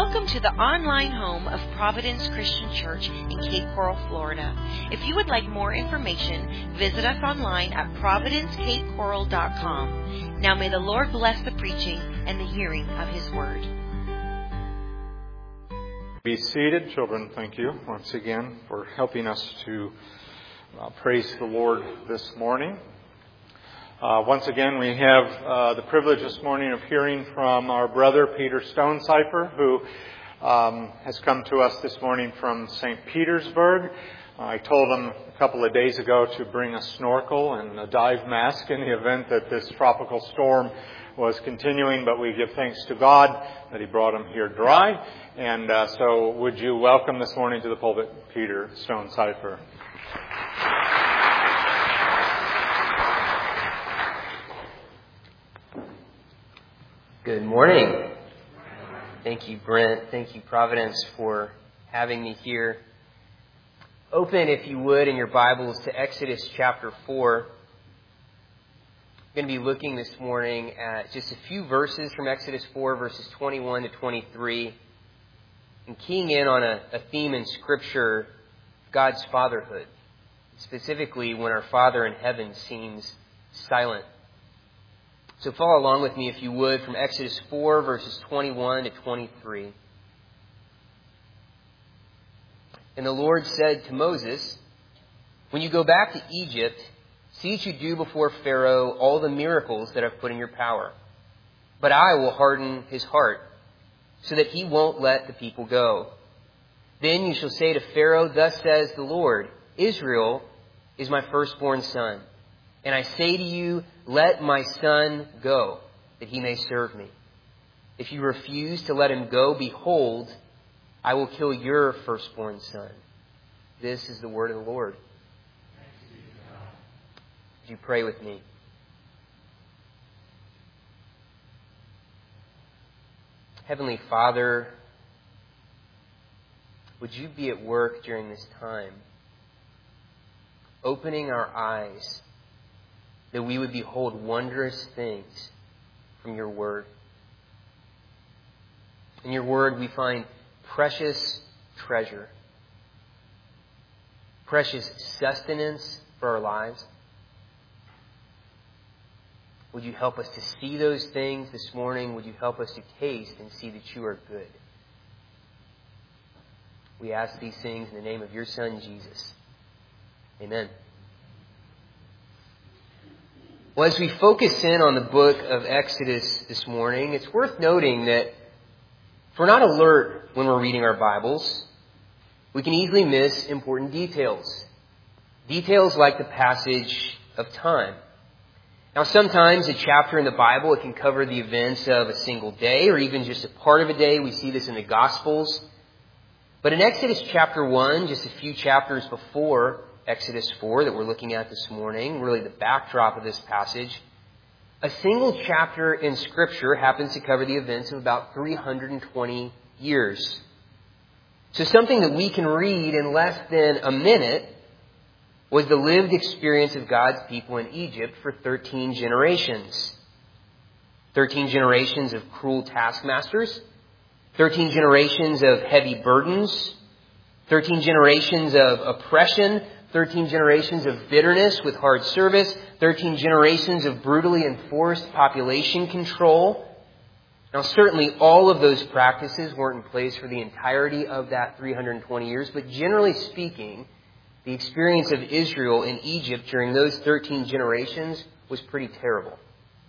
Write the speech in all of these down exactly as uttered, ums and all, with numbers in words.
Welcome to the online home of Providence Christian Church in Cape Coral, Florida. If you would like more information, visit us online at providence cape coral dot com. Now may the Lord bless the preaching and the hearing of His Word. Be seated, children. Thank you once again for helping us to uh, praise the Lord this morning. Uh, once again, we have uh, the privilege this morning of hearing from our brother Peter Stonecipher, who um, has come to us this morning from Saint Petersburg. Uh, I told him a couple of days ago to bring a snorkel and a dive mask in the event that this tropical storm was continuing, but we give thanks to God that He brought him here dry. And uh, so would you welcome this morning to the pulpit Peter Stonecipher. Good morning. Thank you, Brent. Thank you, Providence, for having me here. Open, if you would, in your Bibles to Exodus chapter four. I'm going to be looking this morning at just a few verses from Exodus four, verses twenty-one to twenty-three, and keying in on a, a theme in Scripture, God's fatherhood, specifically when our Father in heaven seems silent. So follow along with me, if you would, from Exodus four, verses twenty-one to twenty-three. And the Lord said to Moses, "When you go back to Egypt, see that you do before Pharaoh all the miracles that I've put in your power. But I will harden his heart, so that he won't let the people go. Then you shall say to Pharaoh, 'Thus says the Lord, Israel is my firstborn son. And I say to you, let my son go, that he may serve me. If you refuse to let him go, behold, I will kill your firstborn son.'" This is the word of the Lord. Would you pray with me? Heavenly Father, would you be at work during this time, opening our eyes, that we would behold wondrous things from your word. In your word we find precious treasure, precious sustenance for our lives. Would you help us to see those things this morning? Would you help us to taste and see that you are good? We ask these things in the name of your Son, Jesus. Amen. Well, as we focus in on the book of Exodus this morning, it's worth noting that if we're not alert when we're reading our Bibles, we can easily miss important details. Details like the passage of time. Now, sometimes a chapter in the Bible, it can cover the events of a single day or even just a part of a day. We see this in the Gospels. But in Exodus chapter one, just a few chapters before Exodus four that we're looking at this morning, really the backdrop of this passage, a single chapter in Scripture happens to cover the events of about three hundred twenty years. So something that we can read in less than a minute was the lived experience of God's people in Egypt for thirteen generations. thirteen generations of cruel taskmasters, thirteen generations of heavy burdens, thirteen generations of oppression, thirteen generations of bitterness with hard service, thirteen generations of brutally enforced population control. Now, certainly all of those practices weren't in place for the entirety of that three hundred twenty years, but generally speaking, the experience of Israel in Egypt during those thirteen generations was pretty terrible.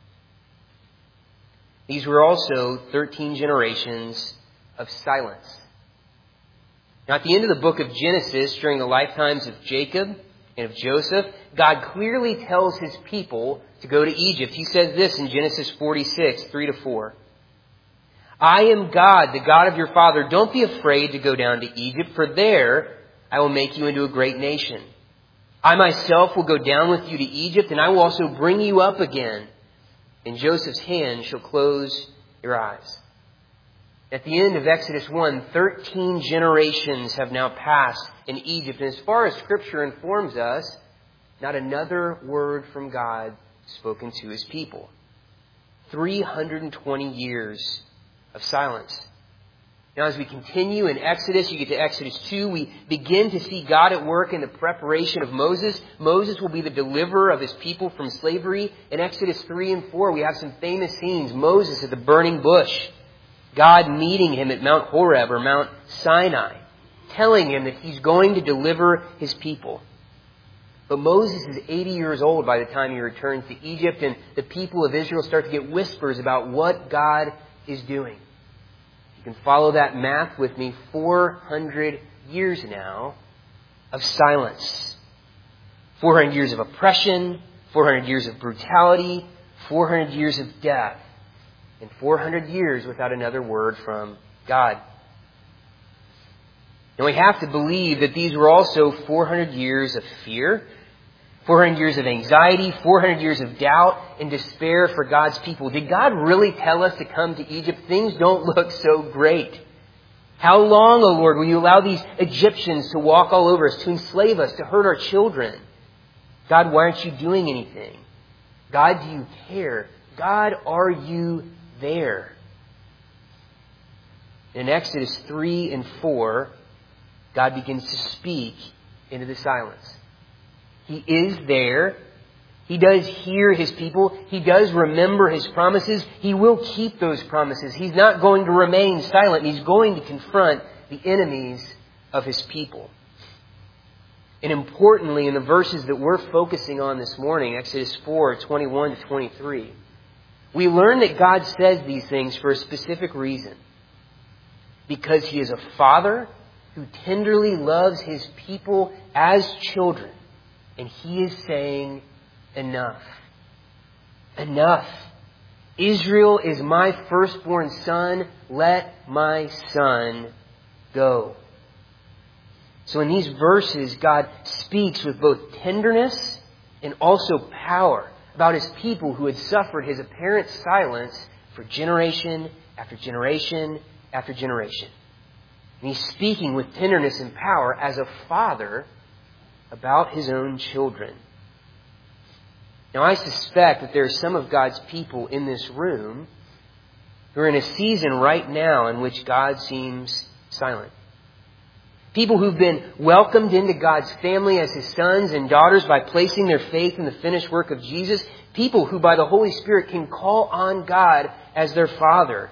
These were also thirteen generations of silence. Now, at the end of the book of Genesis, during the lifetimes of Jacob and of Joseph, God clearly tells His people to go to Egypt. He says this in Genesis forty-six, three to four. "I am God, the God of your father. Don't be afraid to go down to Egypt, for there I will make you into a great nation. I myself will go down with you to Egypt, and I will also bring you up again. And Joseph's hand shall close your eyes." At the end of Exodus one, thirteen generations have now passed in Egypt. And as far as Scripture informs us, not another word from God spoken to His people. three hundred twenty years of silence. Now, as we continue in Exodus, you get to Exodus two, we begin to see God at work in the preparation of Moses. Moses will be the deliverer of his people from slavery. In Exodus three and four, we have some famous scenes. Moses at the burning bush, God meeting him at Mount Horeb or Mount Sinai, telling him that he's going to deliver his people. But Moses is eighty years old by the time he returns to Egypt, and the people of Israel start to get whispers about what God is doing. You can follow that math with me. four hundred years now of silence. four hundred years of oppression, four hundred years of brutality, four hundred years of death, and four hundred years without another word from God. And we have to believe that these were also four hundred years of fear, four hundred years of anxiety, four hundred years of doubt and despair for God's people. Did God really tell us to come to Egypt? Things don't look so great. How long, O Lord, will you allow these Egyptians to walk all over us, to enslave us, to hurt our children? God, why aren't you doing anything? God, do you care? God, are you there? In Exodus three and four, God begins to speak into the silence. He is there. He does hear His people. He does remember His promises. He will keep those promises. He's not going to remain silent. He's going to confront the enemies of His people. And importantly, in the verses that we're focusing on this morning, Exodus four, twenty-one to twenty-three, we learn that God says these things for a specific reason. Because He is a Father who tenderly loves His people as children. And He is saying, enough. Enough. Israel is my firstborn son. Let my son go. So in these verses, God speaks with both tenderness and also power about His people who had suffered His apparent silence for generation after generation after generation. And He's speaking with tenderness and power as a father about His own children. Now, I suspect that there are some of God's people in this room who are in a season right now in which God seems silent. People who've been welcomed into God's family as His sons and daughters by placing their faith in the finished work of Jesus. People who, by the Holy Spirit, can call on God as their Father.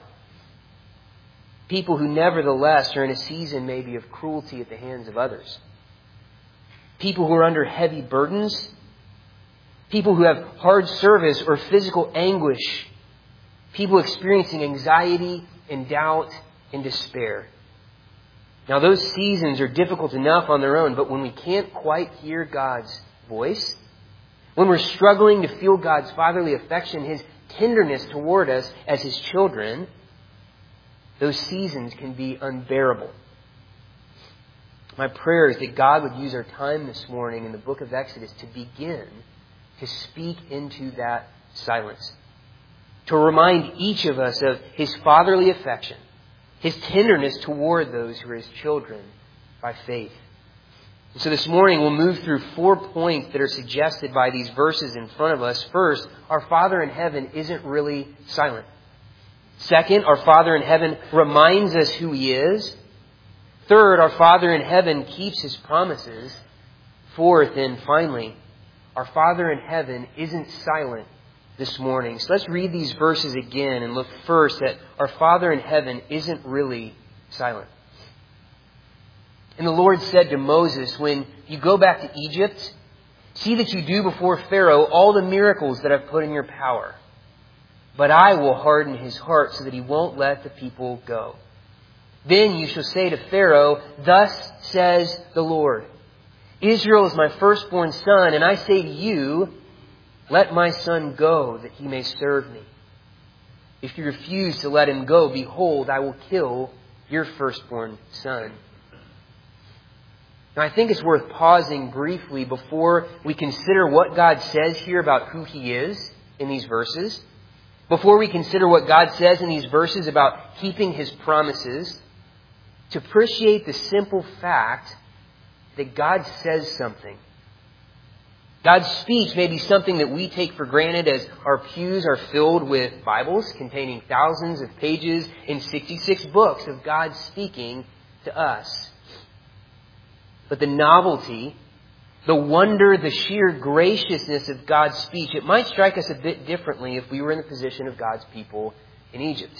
People who, nevertheless, are in a season maybe of cruelty at the hands of others. People who are under heavy burdens. People who have hard service or physical anguish. People experiencing anxiety and doubt and despair. Now, those seasons are difficult enough on their own, but when we can't quite hear God's voice, when we're struggling to feel God's fatherly affection, His tenderness toward us as His children, those seasons can be unbearable. My prayer is that God would use our time this morning in the book of Exodus to begin to speak into that silence. To remind each of us of His fatherly affection, His tenderness toward those who are His children by faith. And so this morning we'll move through four points that are suggested by these verses in front of us. First, our Father in heaven isn't really silent. Second, our Father in heaven reminds us who He is. Third, our Father in heaven keeps His promises. Fourth, and finally, our Father in heaven isn't silent this morning. So let's read these verses again and look first at our Father in heaven isn't really silent. And the Lord said to Moses, when you go back to Egypt, see that you do before Pharaoh all the miracles that I've put in your power. But I will harden his heart so that he won't let the people go. Then you shall say to Pharaoh, thus says the Lord, Israel is my firstborn son, and I say to you, let my son go that he may serve me. If you refuse to let him go, behold, I will kill your firstborn son. Now, I think it's worth pausing briefly before we consider what God says here about who He is in these verses. Before we consider what God says in these verses about keeping His promises, to appreciate the simple fact that God says something. God's speech may be something that we take for granted as our pews are filled with Bibles containing thousands of pages and sixty-six books of God speaking to us. But the novelty, the wonder, the sheer graciousness of God's speech, it might strike us a bit differently if we were in the position of God's people in Egypt.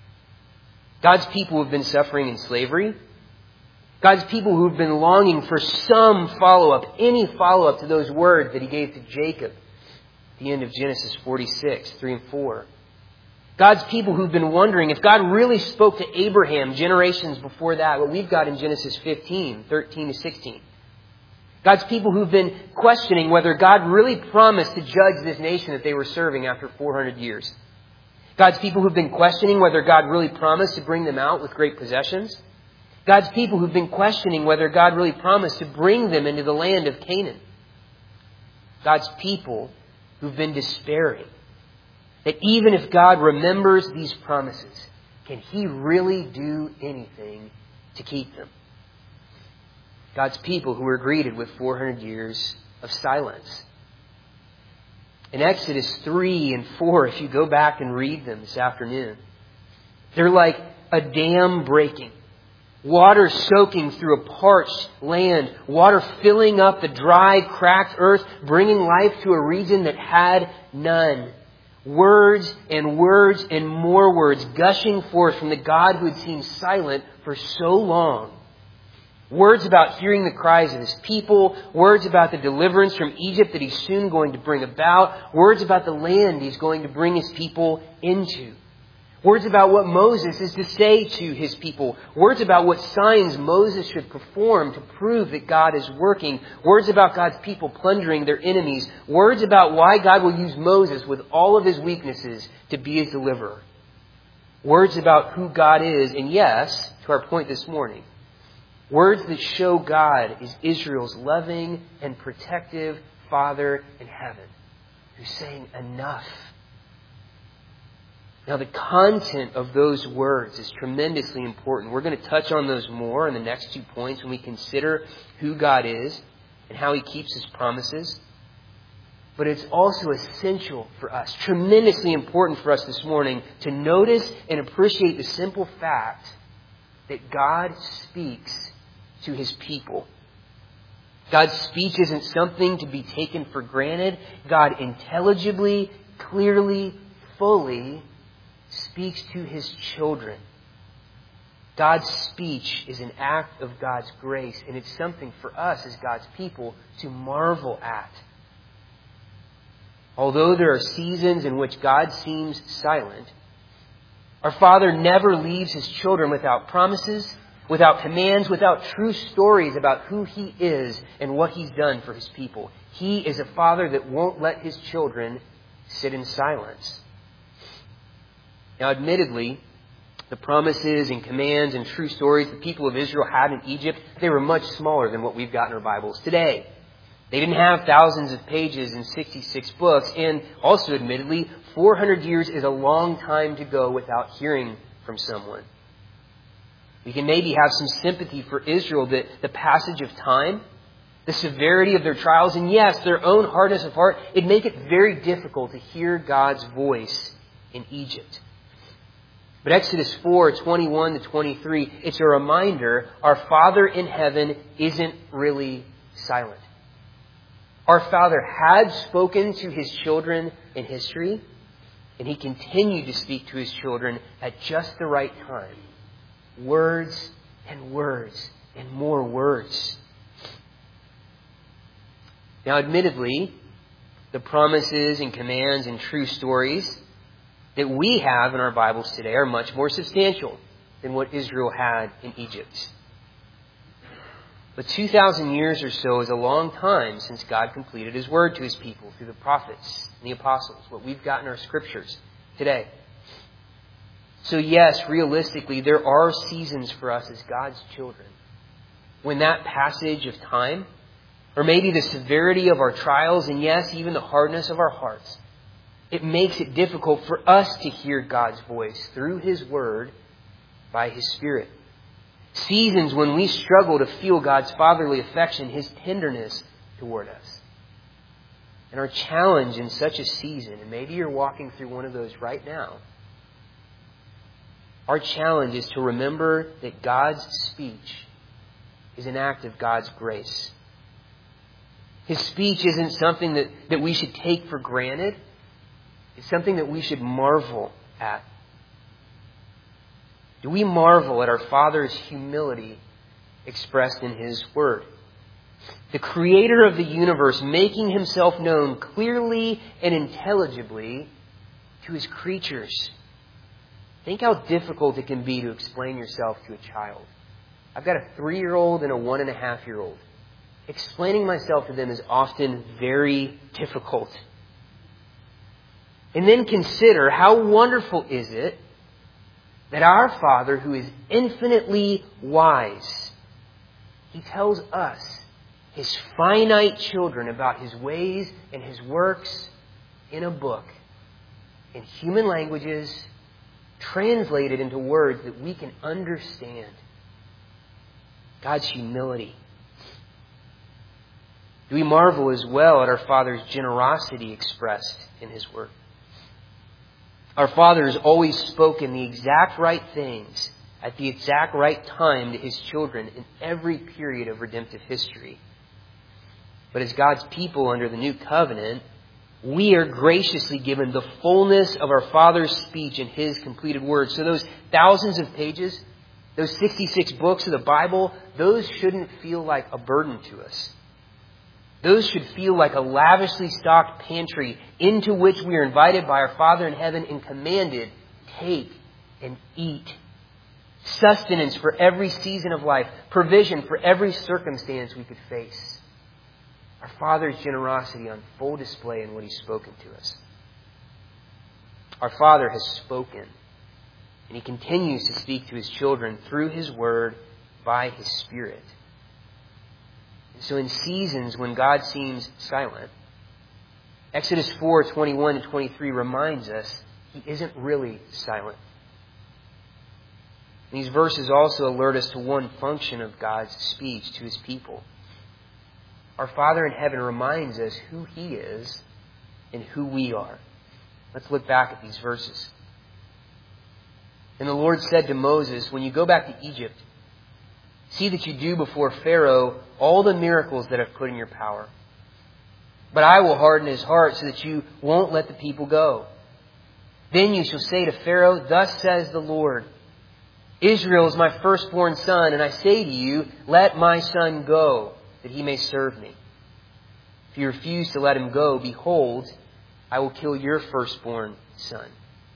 God's people who have been suffering in slavery. God's people who have been longing for some follow-up, any follow-up to those words that He gave to Jacob at the end of Genesis forty-six, three and four. God's people who've been wondering if God really spoke to Abraham generations before that, what we've got in Genesis fifteen, thirteen to sixteen. God's people who've been questioning whether God really promised to judge this nation that they were serving after four hundred years. God's people who've been questioning whether God really promised to bring them out with great possessions. God's people who've been questioning whether God really promised to bring them into the land of Canaan. God's people who've been despairing that even if God remembers these promises, can He really do anything to keep them? God's people who were greeted with four hundred years of silence. In Exodus three and four, if you go back and read them this afternoon, they're like a dam breaking. Water soaking through a parched land. Water filling up the dry, cracked earth, bringing life to a region that had none. Words and words and more words gushing forth from the God who had seemed silent for so long. Words about hearing the cries of His people. Words about the deliverance from Egypt that He's soon going to bring about. Words about the land He's going to bring His people into. Words about what Moses is to say to His people. Words about what signs Moses should perform to prove that God is working. Words about God's people plundering their enemies. Words about why God will use Moses with all of his weaknesses to be His deliverer. Words about who God is. And yes, to our point this morning, words that show God is Israel's loving and protective Father in heaven, who's saying enough. Now, the content of those words is tremendously important. We're going to touch on those more in the next two points when we consider who God is and how He keeps His promises. But it's also essential for us, tremendously important for us this morning, to notice and appreciate the simple fact that God speaks to His people. God's speech isn't something to be taken for granted. God intelligibly, clearly, fully speaks to His children. God's speech is an act of God's grace, and it's something for us as God's people to marvel at. Although there are seasons in which God seems silent, our Father never leaves His children without promises, without commands, without true stories about who He is and what He's done for His people. He is a Father that won't let His children sit in silence. Now, admittedly, the promises and commands and true stories the people of Israel had in Egypt, they were much smaller than what we've got in our Bibles today. They didn't have thousands of pages and sixty-six books. And also, admittedly, four hundred years is a long time to go without hearing from someone. We can maybe have some sympathy for Israel that the passage of time, the severity of their trials, and yes, their own hardness of heart, it'd make it very difficult to hear God's voice in Egypt. But Exodus four, twenty-one to twenty-three, it's a reminder our Father in heaven isn't really silent. Our Father had spoken to His children in history, and He continued to speak to His children at just the right time. Words and words and more words. Now, admittedly, the promises and commands and true stories that we have in our Bibles today are much more substantial than what Israel had in Egypt. But two thousand years or so is a long time since God completed His word to His people through the prophets and the apostles, what we've got in our scriptures today. So yes, realistically, there are seasons for us as God's children when that passage of time, or maybe the severity of our trials, and yes, even the hardness of our hearts, it makes it difficult for us to hear God's voice through His Word by His Spirit. Seasons when we struggle to feel God's fatherly affection, His tenderness toward us. And our challenge in such a season, and maybe you're walking through one of those right now, our challenge is to remember that God's speech is an act of God's grace. His speech isn't something that, that we should take for granted. It's something that we should marvel at. Do we marvel at our Father's humility expressed in His Word? The Creator of the universe making Himself known clearly and intelligibly to His creatures. Think how difficult it can be to explain yourself to a child. I've got a three-year-old and a one-and-a-half-year-old. Explaining myself to them is often very difficult. And then consider how wonderful is it that our Father, who is infinitely wise, He tells us, His finite children, about His ways and His works in a book, in human languages, translated into words that we can understand. God's humility. Do we marvel as well at our Father's generosity expressed in His Word? Our Father has always spoken the exact right things at the exact right time to His children in every period of redemptive history. But as God's people under the New Covenant, we are graciously given the fullness of our Father's speech in His completed Word. So those thousands of pages, those sixty-six books of the Bible, those shouldn't feel like a burden to us. Those should feel like a lavishly stocked pantry into which we are invited by our Father in heaven and commanded, take and eat. Sustenance for every season of life, provision for every circumstance we could face. Our Father's generosity on full display in what He's spoken to us. Our Father has spoken, and He continues to speak to His children through His Word by His Spirit. And so in seasons when God seems silent, Exodus four, twenty-one and twenty-three reminds us He isn't really silent. These verses also alert us to one function of God's speech to His people. Our Father in heaven reminds us who He is and who we are. Let's look back at these verses. And the Lord said to Moses, when you go back to Egypt, see that you do before Pharaoh all the miracles that I've put in your power. But I will harden his heart so that you won't let the people go. Then you shall say to Pharaoh, thus says the Lord, Israel is my firstborn son, and I say to you, let my son go, that he may serve me. If you refuse to let him go, behold, I will kill your firstborn son.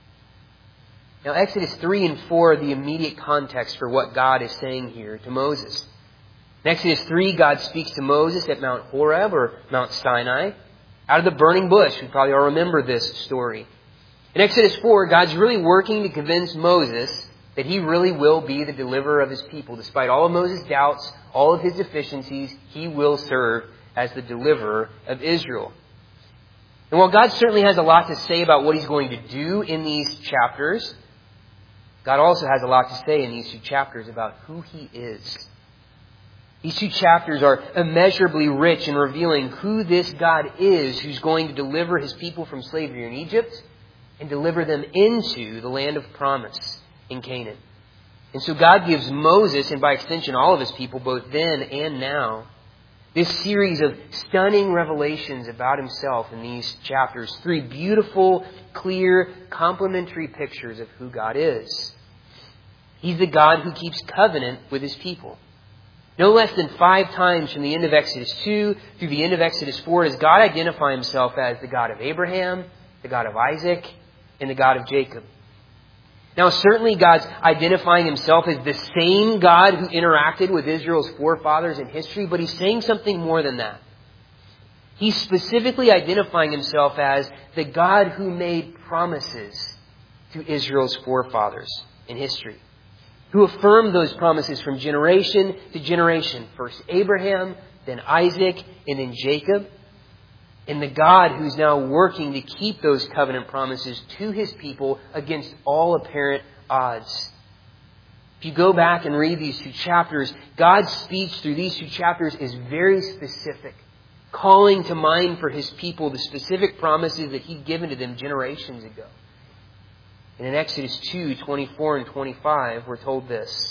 Now, Exodus three and four are the immediate context for what God is saying here to Moses. In Exodus three, God speaks to Moses at Mount Horeb, or Mount Sinai, out of the burning bush. We probably all remember this story. In Exodus four, God's really working to convince Moses that he really will be the deliverer of his people. Despite all of Moses' doubts, all of his deficiencies, he will serve as the deliverer of Israel. And while God certainly has a lot to say about what He's going to do in these chapters, God also has a lot to say in these two chapters about who He is. These two chapters are immeasurably rich in revealing who this God is who's going to deliver His people from slavery in Egypt and deliver them into the land of promise in Canaan. And so God gives Moses, and by extension all of His people, both then and now, this series of stunning revelations about Himself in these chapters. Three beautiful, clear, complementary pictures of who God is. He's the God who keeps covenant with His people. No less than five times from the end of Exodus two through the end of Exodus four does God identify Himself as the God of Abraham, the God of Isaac, and the God of Jacob. Now, certainly God's identifying Himself as the same God who interacted with Israel's forefathers in history, but He's saying something more than that. He's specifically identifying Himself as the God who made promises to Israel's forefathers in history, who affirmed those promises from generation to generation. First Abraham, then Isaac, and then Jacob. And the God who's now working to keep those covenant promises to His people against all apparent odds. If you go back and read these two chapters, God's speech through these two chapters is very specific. calling to mind for His people the specific promises that He'd given to them generations ago. And in Exodus two, twenty-four and twenty-five, we're told this.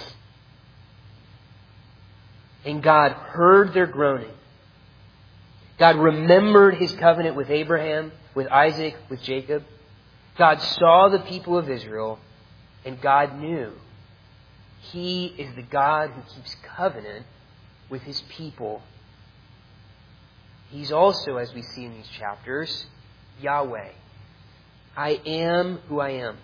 And God heard their groaning. God remembered His covenant with Abraham, with Isaac, with Jacob. God saw the people of Israel, and God knew He is the God who keeps covenant with His people. He's also, as we see in these chapters, Yahweh. I am who I am.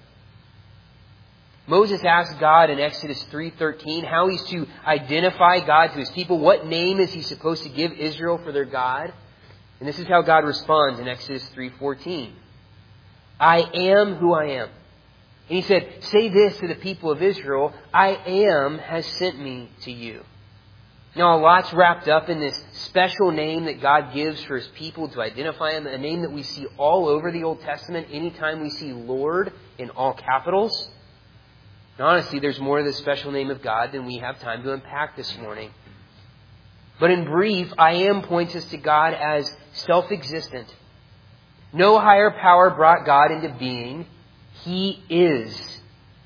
Moses asked God in Exodus three thirteen how he's to identify God to His people. What name is he supposed to give Israel for their God? And this is how God responds in Exodus three fourteen. I am who I am. And He said, say this to the people of Israel, I am has sent me to you. Now, a lot's wrapped up in this special name that God gives for His people to identify Him, a name that we see all over the Old Testament anytime we see Lord in all capitals. And honestly, there's more to this special name of God than we have time to unpack this morning. But in brief, I am points us to God as self-existent. No higher power brought God into being. He is.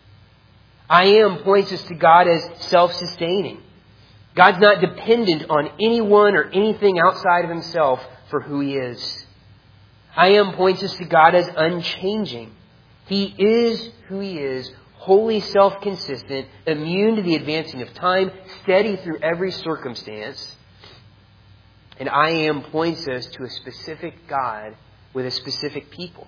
I am points us to God as self-sustaining. God's not dependent on anyone or anything outside of Himself for who He is. I am points us to God as unchanging. He is who He is, wholly self-consistent, immune to the advancing of time, steady through every circumstance. And I am points us to a specific God with a specific people.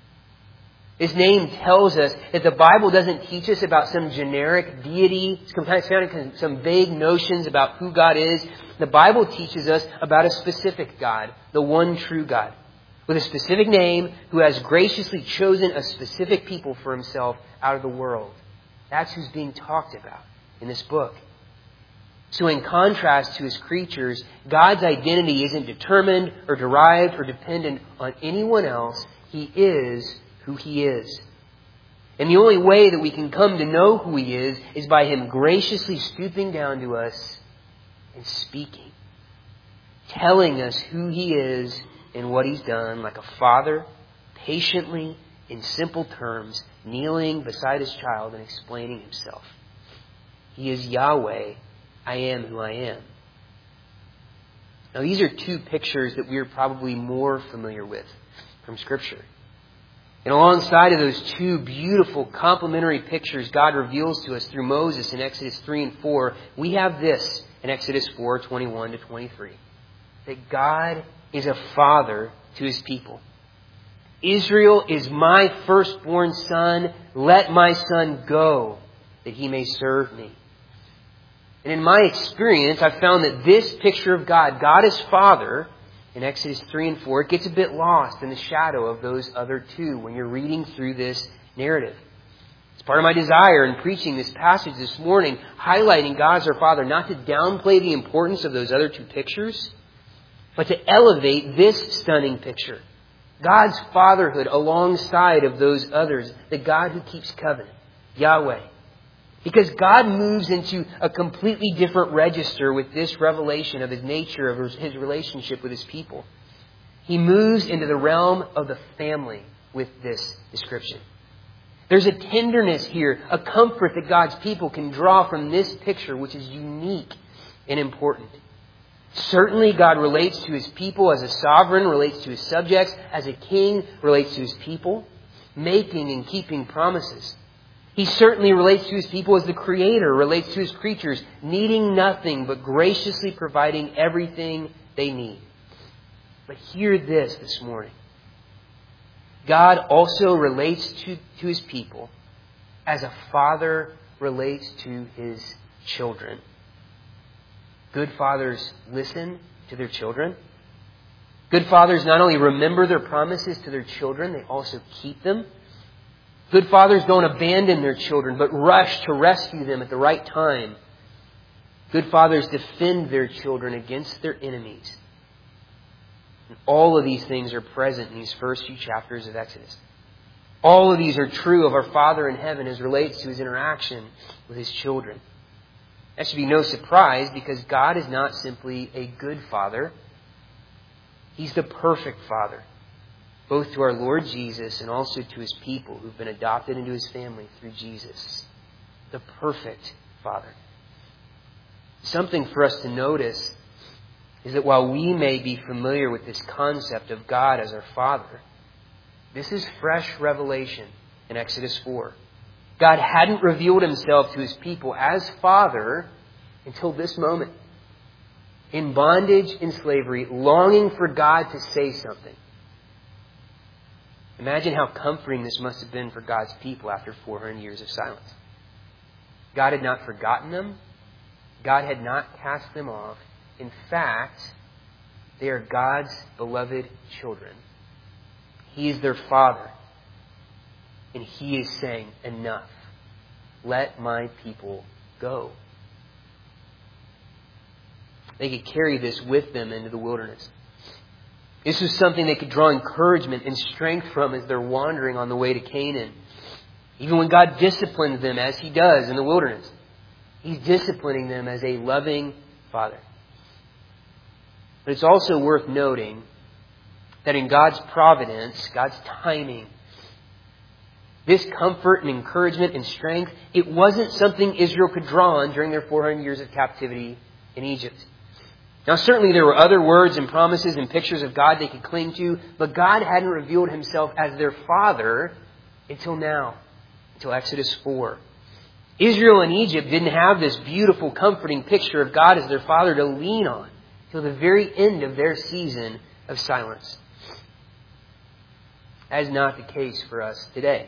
His name tells us that the Bible doesn't teach us about some generic deity, sometimes found some vague notions about who God is. The Bible teaches us about a specific God, the one true God, with a specific name, who has graciously chosen a specific people for Himself out of the world. That's who's being talked about in this book. So in contrast to His creatures, God's identity isn't determined or derived or dependent on anyone else. He is who He is. And the only way that we can come to know who He is is by Him graciously stooping down to us and speaking, telling us who He is and what He's done, like a father, patiently, in simple terms, kneeling beside His child and explaining Himself. He is Yahweh. I am who I am. Now, these are two pictures that we are probably more familiar with from Scripture. And alongside of those two beautiful complementary pictures God reveals to us through Moses in Exodus three and four, we have this in Exodus four, twenty-one to twenty-three. That God is a father to His people. Israel is my firstborn son. Let my son go, that he may serve me. And in my experience, I've found that this picture of God, God as Father, in Exodus three and four, it gets a bit lost in the shadow of those other two when you're reading through this narrative. It's part of my desire in preaching this passage this morning, highlighting God as our Father, not to downplay the importance of those other two pictures, but to elevate this stunning picture. God's fatherhood alongside of those others, the God who keeps covenant, Yahweh. Because God moves into a completely different register with this revelation of His nature, of His relationship with His people. He moves into the realm of the family with this description. There's a tenderness here, a comfort that God's people can draw from this picture, which is unique and important. Certainly, God relates to His people as a sovereign, relates to His subjects, as a king, relates to His people, making and keeping promises. He certainly relates to His people as the Creator, relates to His creatures, needing nothing but graciously providing everything they need. But hear this this morning. God also relates to, to His people as a father relates to his children. Good fathers listen to their children. Good fathers not only remember their promises to their children, they also keep them. Good fathers don't abandon their children, but rush to rescue them at the right time. Good fathers defend their children against their enemies. And all of these things are present in these first few chapters of Exodus. All of these are true of our Father in heaven as relates to His interaction with His children. That should be no surprise, because God is not simply a good father. He's the perfect Father, both to our Lord Jesus and also to His people who've been adopted into His family through Jesus. The perfect Father. Something for us to notice is that while we may be familiar with this concept of God as our Father, this is fresh revelation in Exodus four. God hadn't revealed Himself to His people as Father until this moment. In bondage, in slavery, longing for God to say something. Imagine how comforting this must have been for God's people after four hundred years of silence. God had not forgotten them. God had not cast them off. In fact, they are God's beloved children. He is their Father. And He is saying, enough. Let my people go. They could carry this with them into the wilderness. This was something they could draw encouragement and strength from as they're wandering on the way to Canaan. Even when God disciplines them as He does in the wilderness, He's disciplining them as a loving Father. But it's also worth noting that in God's providence, God's timing, this comfort and encouragement and strength, it wasn't something Israel could draw on during their four hundred years of captivity in Egypt. Now, certainly there were other words and promises and pictures of God they could cling to, but God hadn't revealed Himself as their Father until now, until Exodus four. Israel and Egypt didn't have this beautiful, comforting picture of God as their Father to lean on till the very end of their season of silence. That is not the case for us today.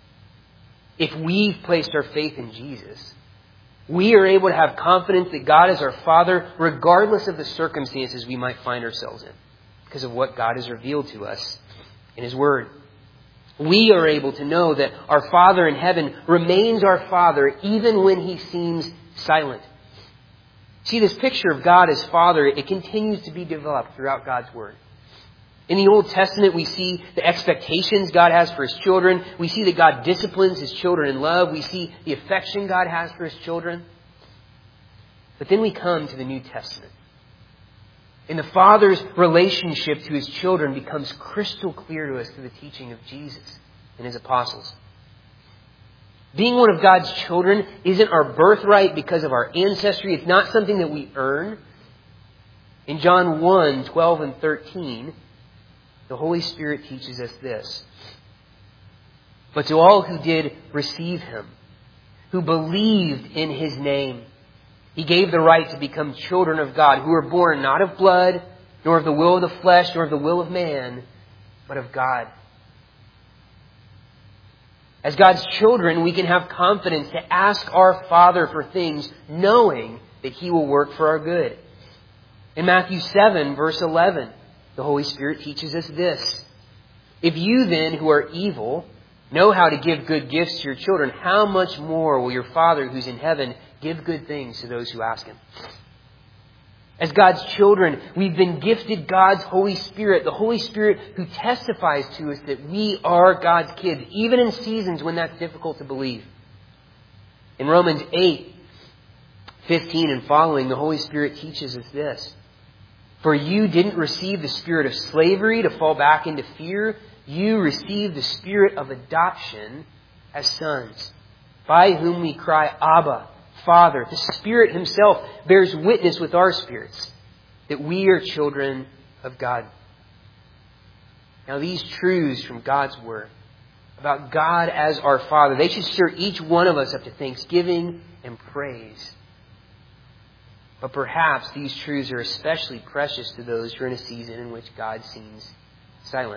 If we've placed our faith in Jesus, we are able to have confidence that God is our Father regardless of the circumstances we might find ourselves in, because of what God has revealed to us in His Word. We are able to know that our Father in heaven remains our Father even when He seems silent. See, this picture of God as Father, it continues to be developed throughout God's Word. In the Old Testament, we see the expectations God has for His children. We see that God disciplines His children in love. We see the affection God has for His children. But then we come to the New Testament. And the Father's relationship to His children becomes crystal clear to us through the teaching of Jesus and His apostles. Being one of God's children isn't our birthright because of our ancestry. It's not something that we earn. In John one, twelve and thirteen, the Holy Spirit teaches us this. But to all who did receive Him, who believed in His name, He gave the right to become children of God, who were born not of blood, nor of the will of the flesh, nor of the will of man, but of God. As God's children, we can have confidence to ask our Father for things, knowing that He will work for our good. In Matthew seven, verse eleven, the Holy Spirit teaches us this. If you then, who are evil, know how to give good gifts to your children, how much more will your Father who's in heaven give good things to those who ask Him? As God's children, we've been gifted God's Holy Spirit, the Holy Spirit who testifies to us that we are God's kids, even in seasons when that's difficult to believe. In Romans eight, fifteen and following, the Holy Spirit teaches us this. For you didn't receive the spirit of slavery to fall back into fear. You received the spirit of adoption as sons, by whom we cry, Abba, Father. The Spirit Himself bears witness with our spirits that we are children of God. Now, these truths from God's Word about God as our Father, they should stir each one of us up to thanksgiving and praise. But perhaps these truths are especially precious to those who are in a season in which God seems silent.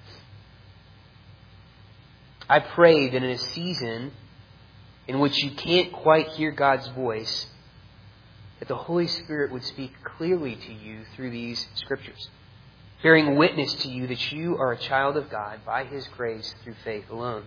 I pray that in a season in which you can't quite hear God's voice, that the Holy Spirit would speak clearly to you through these Scriptures, bearing witness to you that you are a child of God by His grace through faith alone.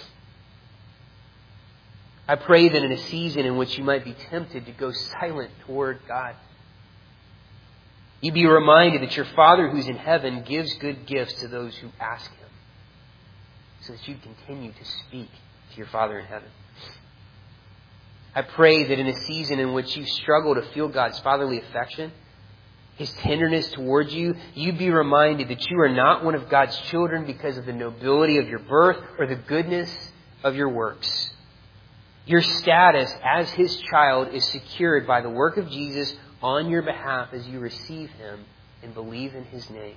I pray that in a season in which you might be tempted to go silent toward God, you be reminded that your Father who's in heaven gives good gifts to those who ask Him, so that you continue to speak to your Father in heaven. I pray that in a season in which you struggle to feel God's fatherly affection, His tenderness towards you, you be reminded that you are not one of God's children because of the nobility of your birth or the goodness of your works. Your status as His child is secured by the work of Jesus on your behalf as you receive Him and believe in His name.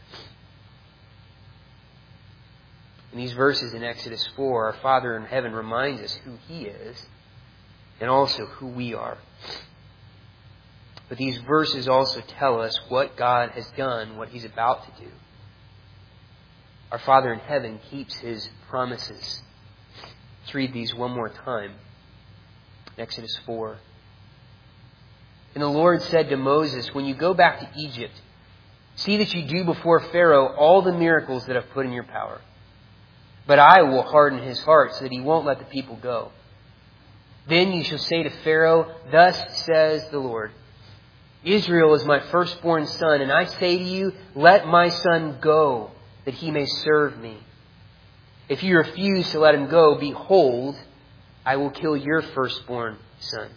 In these verses in Exodus four, our Father in heaven reminds us who He is and also who we are. But these verses also tell us what God has done, what He's about to do. Our Father in heaven keeps His promises. Let's read these one more time. Exodus four. And the Lord said to Moses, when you go back to Egypt, see that you do before Pharaoh all the miracles that I've put in your power. But I will harden his heart so that he won't let the people go. Then you shall say to Pharaoh, thus says the Lord, Israel is my firstborn son, and I say to you, let my son go, that he may serve me. If you refuse to let him go, behold, I will kill your firstborn son.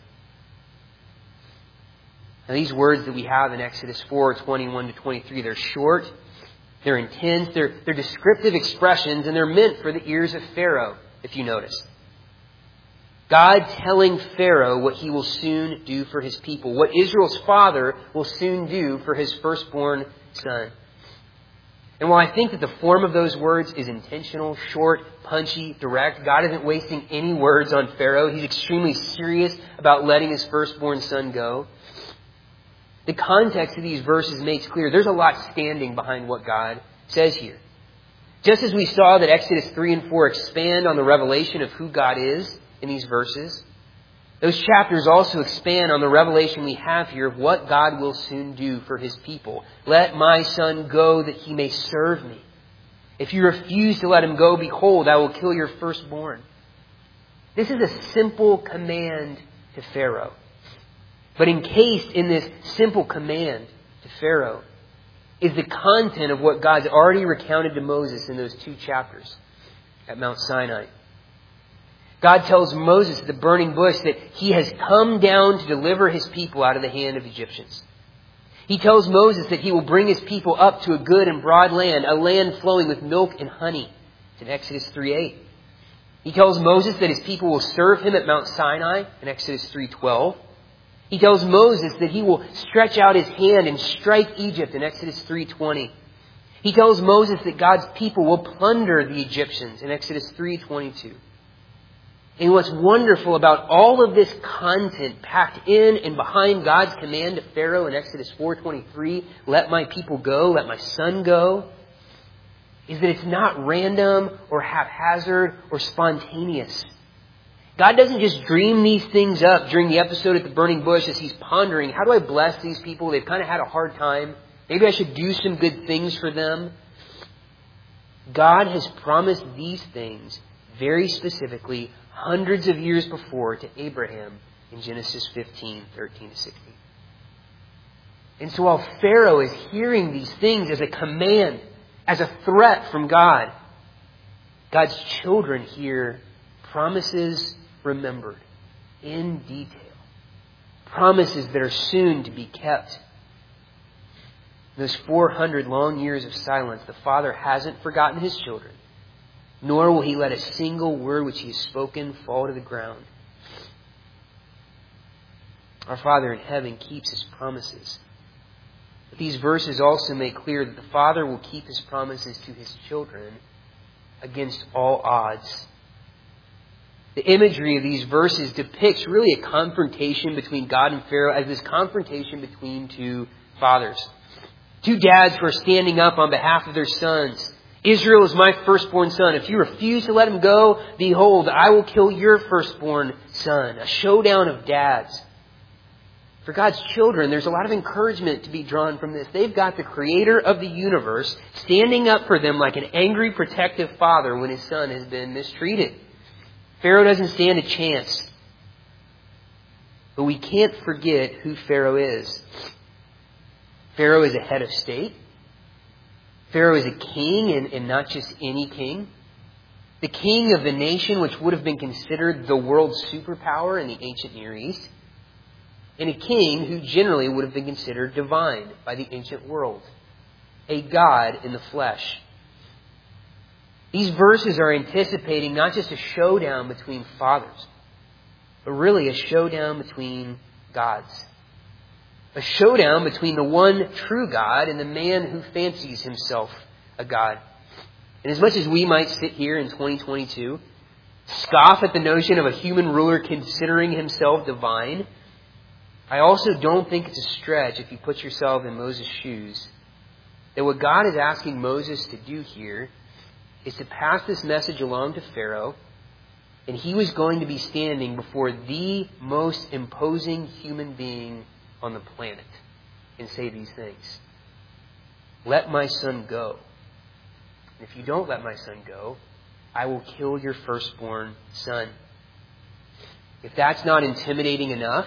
Now these words that we have in Exodus four, twenty-one to twenty-three, they're short, they're intense, they're, they're descriptive expressions, and they're meant for the ears of Pharaoh, if you notice. God telling Pharaoh what He will soon do for His people, what Israel's father will soon do for his firstborn son. And while I think that the form of those words is intentional, short, punchy, direct, God isn't wasting any words on Pharaoh. He's extremely serious about letting his firstborn son go. The context of these verses makes clear there's a lot standing behind what God says here. Just as we saw that Exodus three and four expand on the revelation of who God is in these verses, those chapters also expand on the revelation we have here of what God will soon do for His people. Let my son go that he may serve me. If you refuse to let him go, behold, I will kill your firstborn. This is a simple command to Pharaoh. But encased in this simple command to Pharaoh is the content of what God's already recounted to Moses in those two chapters at Mount Sinai. God tells Moses at the burning bush that He has come down to deliver His people out of the hand of Egyptians. He tells Moses that He will bring His people up to a good and broad land, a land flowing with milk and honey. It's in Exodus three eight. He tells Moses that His people will serve Him at Mount Sinai in Exodus three twelve. He tells Moses that He will stretch out His hand and strike Egypt in Exodus three twenty. He tells Moses that God's people will plunder the Egyptians in Exodus three twenty-two. And what's wonderful about all of this content packed in and behind God's command to Pharaoh in Exodus four twenty-three, let my people go, let my son go, is that it's not random or haphazard or spontaneous. God doesn't just dream these things up during the episode at the burning bush as He's pondering, how do I bless these people? They've kind of had a hard time. Maybe I should do some good things for them. God has promised these things very specifically hundreds of years before to Abraham in Genesis fifteen, thirteen to sixteen. And so while Pharaoh is hearing these things as a command, as a threat from God, God's children hear promises remembered in detail. Promises that are soon to be kept. In those four hundred long years of silence, the Father hasn't forgotten His children, nor will He let a single word which He has spoken fall to the ground. Our Father in heaven keeps His promises. But these verses also make clear that the Father will keep His promises to His children against all odds. The imagery of these verses depicts really a confrontation between God and Pharaoh as this confrontation between two fathers. Two dads who are standing up on behalf of their sons. Israel is my firstborn son. If you refuse to let him go, behold, I will kill your firstborn son. A showdown of dads. For God's children, there's a lot of encouragement to be drawn from this. They've got the Creator of the universe standing up for them like an angry, protective father when his son has been mistreated. Pharaoh doesn't stand a chance. But we can't forget who Pharaoh is. Pharaoh is a head of state. Pharaoh is a king, and, and not just any king. The king of the nation which would have been considered the world's superpower in the ancient Near East. and a king who generally would have been considered divine by the ancient world. A God in the flesh. These verses are anticipating not just a showdown between fathers, but really a showdown between gods. A showdown between the one true God and the man who fancies himself a God. And as much as we might sit here in twenty twenty-two, scoff at the notion of a human ruler considering himself divine, I also don't think it's a stretch if you put yourself in Moses' shoes, that what God is asking Moses to do here is to pass this message along to Pharaoh, and he was going to be standing before the most imposing human being on the planet and say these things. Let my son go. And if you don't let my son go, I will kill your firstborn son. If that's not intimidating enough,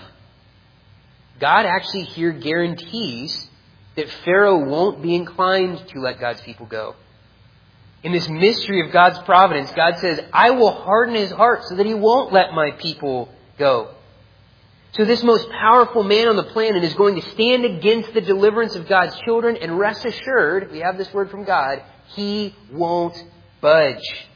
God actually here guarantees that Pharaoh won't be inclined to let God's people go. In this mystery of God's providence, God says, I will harden his heart so that he won't let my people go. So this most powerful man on the planet is going to stand against the deliverance of God's children, and rest assured, we have this word from God, he won't budge.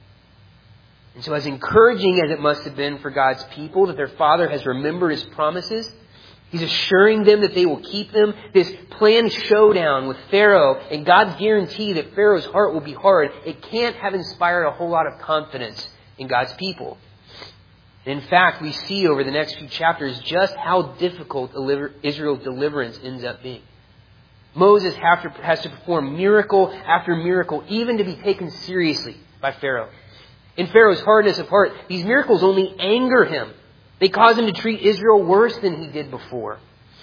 And so as encouraging as it must have been for God's people that their Father has remembered his promises, he's assuring them that they will keep them. This planned showdown with Pharaoh and God's guarantee that Pharaoh's heart will be hard, it can't have inspired a whole lot of confidence in God's people. And in fact, we see over the next few chapters just how difficult Israel's deliverance ends up being. Moses has to perform miracle after miracle, even to be taken seriously by Pharaoh. In Pharaoh's hardness of heart, these miracles only anger him. They cause him to treat Israel worse than he did before.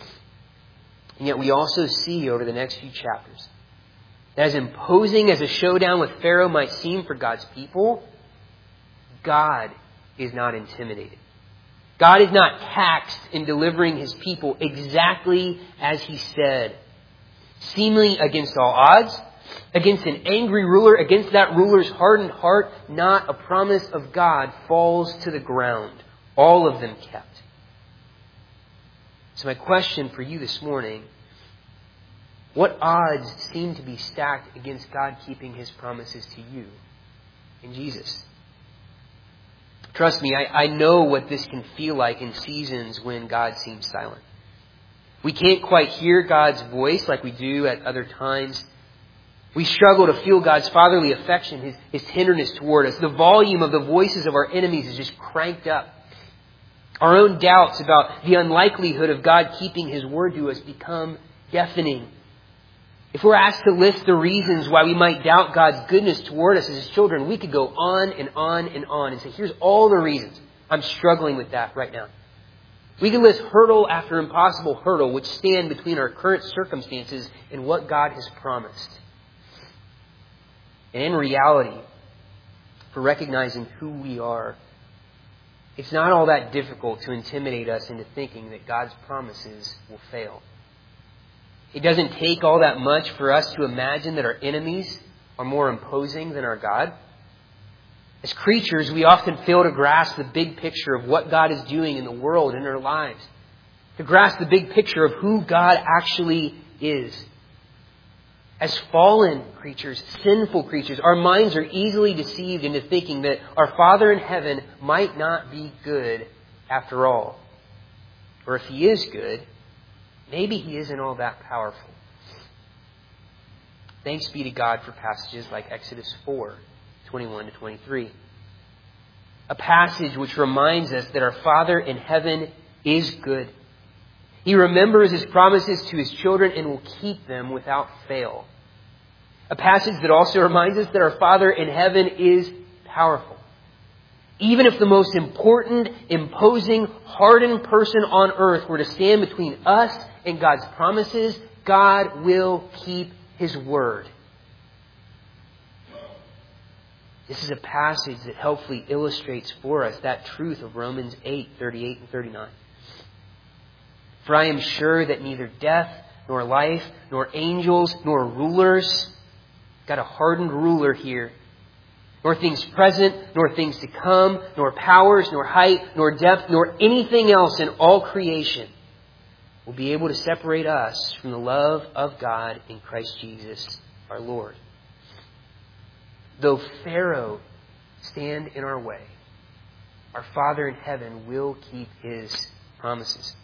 And yet we also see over the next few chapters that as imposing as a showdown with Pharaoh might seem for God's people, God is not intimidated. God is not taxed in delivering his people exactly as he said. Seemingly against all odds, against an angry ruler, against that ruler's hardened heart, not a promise of God falls to the ground. All of them kept. So my question for you this morning, what odds seem to be stacked against God keeping his promises to you in Jesus? Trust me, I, I know what this can feel like in seasons when God seems silent. We can't quite hear God's voice like we do at other times. We struggle to feel God's fatherly affection, his, his tenderness toward us. The volume of the voices of our enemies is just cranked up. Our own doubts about the unlikelihood of God keeping his word to us become deafening. If we're asked to list the reasons why we might doubt God's goodness toward us as his children, we could go on and on and on and say, here's all the reasons I'm struggling with that right now. We can list hurdle after impossible hurdle which stand between our current circumstances and what God has promised. And in reality, for recognizing who we are, it's not all that difficult to intimidate us into thinking that God's promises will fail. It doesn't take all that much for us to imagine that our enemies are more imposing than our God. As creatures, we often fail to grasp the big picture of what God is doing in the world and in our lives. To grasp the big picture of who God actually is. As fallen creatures, sinful creatures, our minds are easily deceived into thinking that our Father in heaven might not be good after all. Or if he is good, maybe he isn't all that powerful. Thanks be to God for passages like Exodus four, twenty-one to twenty-three. A passage which reminds us that our Father in heaven is good. He remembers his promises to his children and will keep them without fail. A passage that also reminds us that our Father in heaven is powerful. Even if the most important, imposing, hardened person on earth were to stand between us and God's promises, God will keep his word. This is a passage that helpfully illustrates for us that truth of Romans eight, thirty-eight and thirty-nine. For I am sure that neither death, nor life, nor angels, nor rulers, got a hardened ruler here, nor things present, nor things to come, nor powers, nor height, nor depth, nor anything else in all creation will be able to separate us from the love of God in Christ Jesus our Lord. Though Pharaoh stand in our way, our Father in heaven will keep His promises.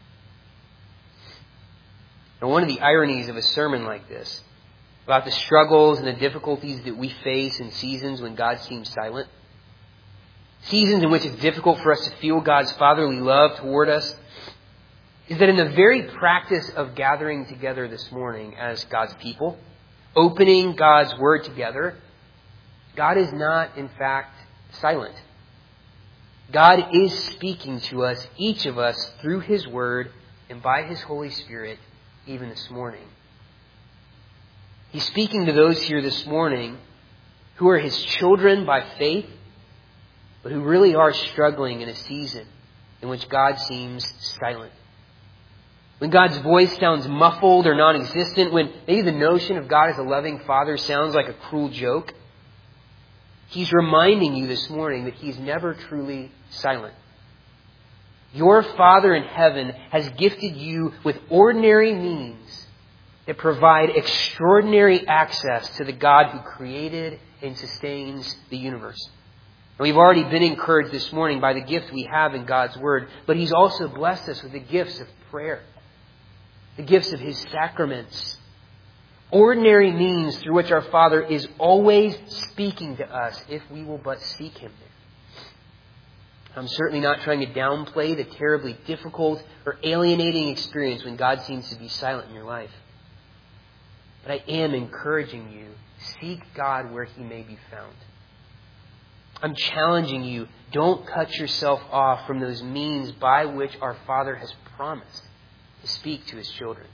Now, one of the ironies of a sermon like this, about the struggles and the difficulties that we face in seasons when God seems silent, seasons in which it's difficult for us to feel God's fatherly love toward us, is that in the very practice of gathering together this morning as God's people, opening God's Word together, God is not, in fact, silent. God is speaking to us, each of us, through His Word and by His Holy Spirit, even this morning. He's speaking to those here this morning who are His children by faith, but who really are struggling in a season in which God seems silent. When God's voice sounds muffled or non-existent, when maybe the notion of God as a loving Father sounds like a cruel joke, He's reminding you this morning that He's never truly silent. Your Father in heaven has gifted you with ordinary means that provide extraordinary access to the God who created and sustains the universe. We've already been encouraged this morning by the gift we have in God's Word, but He's also blessed us with the gifts of prayer, the gifts of His sacraments, ordinary means through which our Father is always speaking to us if we will but seek Him there. I'm certainly not trying to downplay the terribly difficult or alienating experience when God seems to be silent in your life. But I am encouraging you, seek God where He may be found. I'm challenging you, don't cut yourself off from those means by which our Father has promised to speak to His children.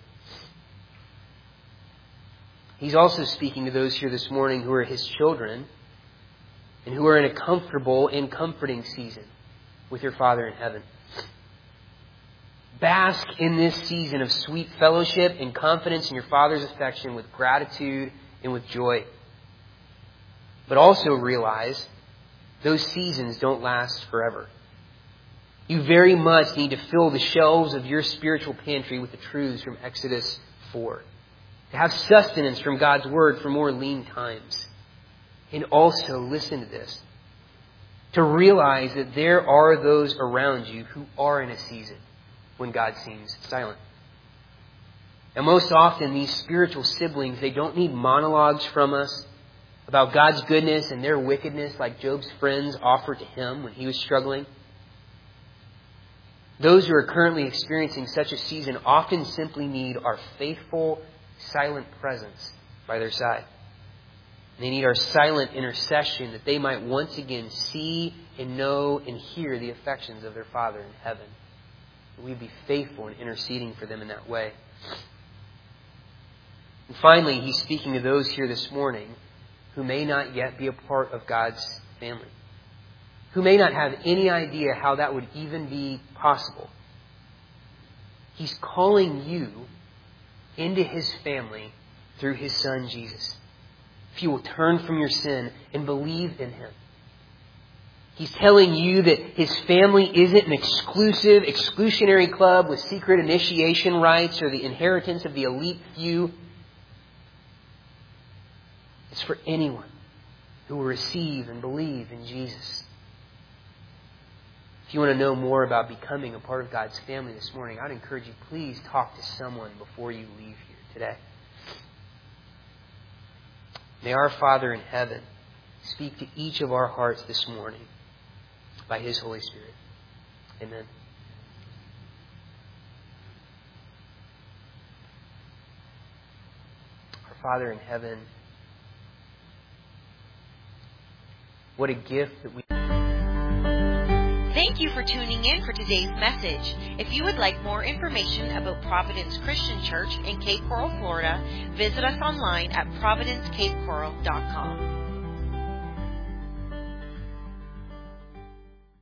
He's also speaking to those here this morning who are His children and who are in a comfortable and comforting season with your Father in heaven. Bask in this season of sweet fellowship and confidence in your Father's affection with gratitude and with joy. But also realize those seasons don't last forever. You very much need to fill the shelves of your spiritual pantry with the truths from Exodus four. To have sustenance from God's Word for more lean times. And also, listen to this, to realize that there are those around you who are in a season when God seems silent. And most often, these spiritual siblings, they don't need monologues from us about God's goodness and their wickedness like Job's friends offered to him when he was struggling. Those who are currently experiencing such a season often simply need our faithful, silent presence by their side. They need our silent intercession that they might once again see and know and hear the affections of their Father in heaven. That we be faithful in interceding for them in that way. And finally, He's speaking to those here this morning who may not yet be a part of God's family, who may not have any idea how that would even be possible. He's calling you into His family through His Son, Jesus. If you will turn from your sin and believe in Him. He's telling you that His family isn't an exclusive, exclusionary club with secret initiation rites or the inheritance of the elite few. It's for anyone who will receive and believe in Jesus. If you want to know more about becoming a part of God's family this morning, I'd encourage you, please talk to someone before you leave here today. May our Father in heaven speak to each of our hearts this morning by His Holy Spirit. Amen. Our Father in heaven, what a gift that we... Thank you for tuning in for today's message. If you would like more information about Providence Christian Church in Cape Coral, Florida, visit us online at providence cape coral dot com.